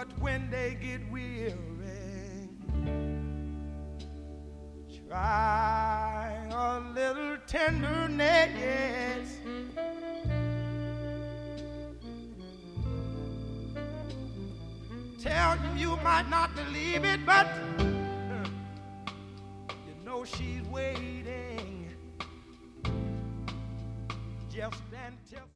But when they get weary, try a little tenderness. Tell you might not believe it, but you know she's waiting. Just then tell